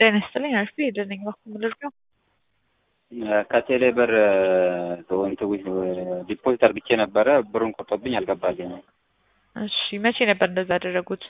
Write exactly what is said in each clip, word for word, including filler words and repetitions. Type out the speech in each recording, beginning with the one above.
ጤና ይስጥልኝ አሪፍ የደነኝ ባኩ ምልርቀው ከቴሌ ብር ተወንቱ ዲፖዚት አድርጌ ነበረ ብሩን ቆርጦብኝ አልገባልኝ። እሺ መቼ ነበር እንደዛ ያደረጉት?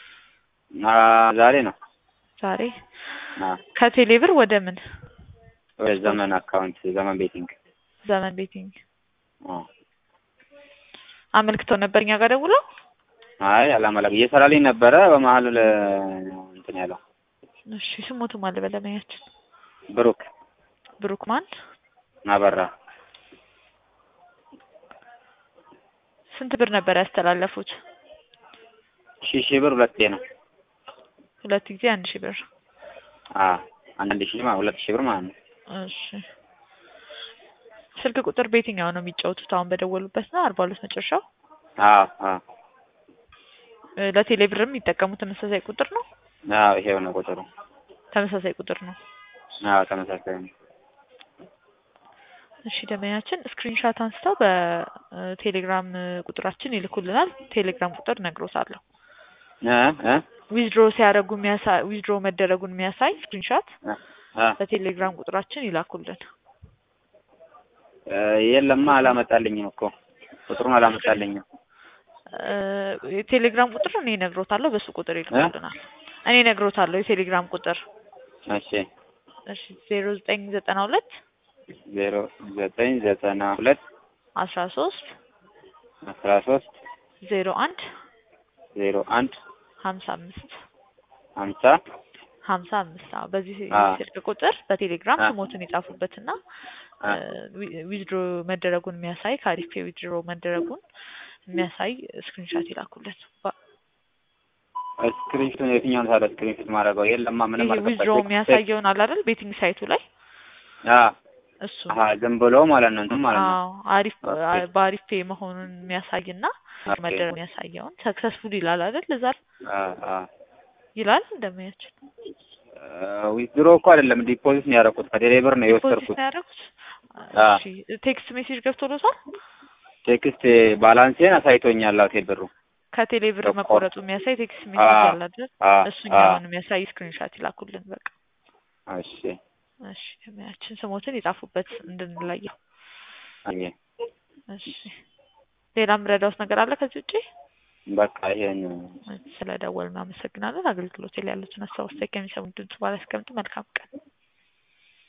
ዛሬ ነው። ዛሬ አዎ። ከቴሌ ብር ወደ ምን? ወደ ዘመን አካውንት ዘመን ቤቲንግ ዘመን ቤቲንግ። አዎ። አመልክተው ነበር እኛ ጋር ደውለው? አይ አላመለክ እየሰራልኝ ነበረ በመሀል እንትን ያለው። እሺ ስሞቱ ማለ በለመያችን ብሩክ ብሩክ ማን አበራ። ስንት ብር ነበር ያስተላለፉት? ሺህ ሺህ ብር ሁለቴ ነው። ሁለት ጊዜ አንድ ሺህ ብር። አዎ አንድ ሺህ ማለት ሁለት ሺህ ብር ማለት ነው። እሺ ስልክ ቁጥር ቤቲንግ ነው የሚጫወቱት አሁን በደወሉበት ነው አርባ ሁለት መጨረሻው? አዎ አዎ። ለቴሌ ብርም የሚጠቀሙት ተመሳሳይ ቁጥር ነው? አዎ ይሄው ነው ቁጥሩ። ተመሳሳይ ቁጥር ነው። አዎ ተመሳሳይ ነው። እሺ ደመኛችን ስክሪንሻት አንስተው በቴሌግራም ቁጥራችን ይልኩልናል። ቴሌግራም ቁጥር ነግሮታለሁ። እ እ ዊዝድሮ ሲያደርጉ የሚያሳይ ዊዝድሮ መደረጉን የሚያሳይ ስክሪንሻት አ በቴሌግራም ቁጥራችን ይላኩልን። የለማ አላመጣልኝም እኮ ቁጥሩን አላመጣልኝም። የቴሌግራም ቁጥር እኔ ነግሮታለሁ በሱ ቁጥር ይልኩልናል። እኔ ነግሮታለሁ የቴሌግራም ቁጥር። እሺ እሺ ዜሮ ዘጠኝ ዘጠና ሁለት ዜሮ ዘጠኝ ዘጠና ሁለት አስራ ሶስት አስራ ሶስት ዜሮ አንድ ዜሮ አንድ ሀምሳ አምስት ሀምሳ ሀምሳ አምስት አዎ በዚህ ስልክ ቁጥር በቴሌግራም ስሞቱን ይጻፉበትና ዊዝድሮ መደረጉን የሚያሳይ ካሪፍ ዊዝድሮ መደረጉን የሚያሳይ ስክሪንሻት ይላኩልን። ስክሪንሾት የትኛውን ታዲያ ስክሪንሾት ማድረገው? የለማ ምንም አልከፈተም። ዊዝድሮ የሚያሳየውን አለ አይደል ቤቲንግ ሳይቱ ላይ? አዎ እሱ አሃ ዝም ብሎ ማለት ነው እንትን ማለት ነው። አዎ አሪፍ በአሪፍ ፔ መሆኑን የሚያሳይና መደረጉን የሚያሳየውን ሰክሰስፉል ይላል አይደል? እዛ አዎ አዎ ይላል እንደማያችን። ዊዝድሮ እኮ አይደለም ዲፖዚት ነው ያደረኩት። ከቴሌ ብር ነው የወሰድኩት። እሺ ቴክስት ሜሴጅ ገብቶሎታል? ቴክስት ባላንሴን አሳይቶኛል። አዎ ቴሌ ብሩ ከቴሌ ብር መቆረጡ የሚያሳይ ቴክስት ሜሴጅ አለ አይደል? እሱኛውን የሚያሳይ ስክሪንሻት ይላኩልን በቃ። እሺ እሺ ደመያችን ስሞትን ይጻፉበት እንድንለየው። አየ እሺ ሌላም ረዳውስ ነገር አለ ከዚህ ውጪ? በቃ ይሄን ስለደወልን አመሰግናለን። አገልግሎት ላይ ያሉትን ሀሳቦች ከሚሰሙን ድምጽ ባለ አስቀምጡ። መልካም ቀን።